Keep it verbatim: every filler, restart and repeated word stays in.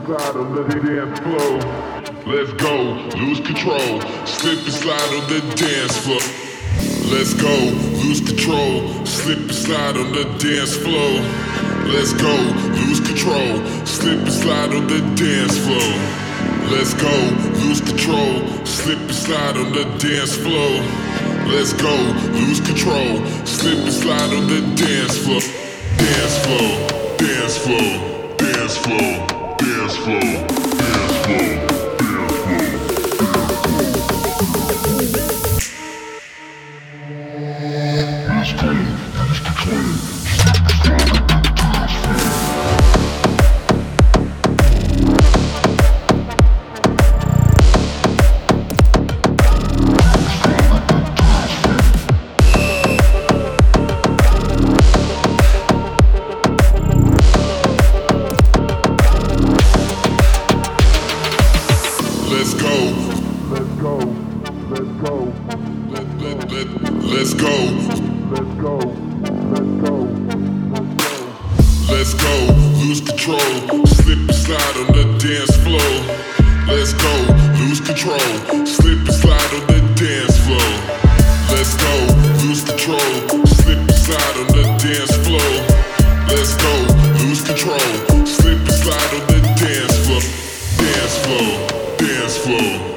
slide on the dance floor. Let's go, lose control, slip and slide on the dance floor. Let's go, lose control, slip and slide on the dance floor. Let's go, lose control, slip and slide on the dance floor. Let's go, lose control, slip and slide on the dance floor. Let's go, lose control, slip and slide on the dance floor. Dance floor, dance floor, dance floor, dance floor, dance floor. Let's go, lose control, slip and slide on the dance floor. Let's go. Let's go. Let's go. Let, let, let, let's go. Let's go. Let's go. Let's go. Lose control. Slip and slide on the dance floor. Let's go. Lose control. Slip and slide on the dance floor. Let's go. Lose control. Slip and slide on the dance floor. Let's go. Lose control. Slip and slide on the dance floor. Dance floor. Dance floor.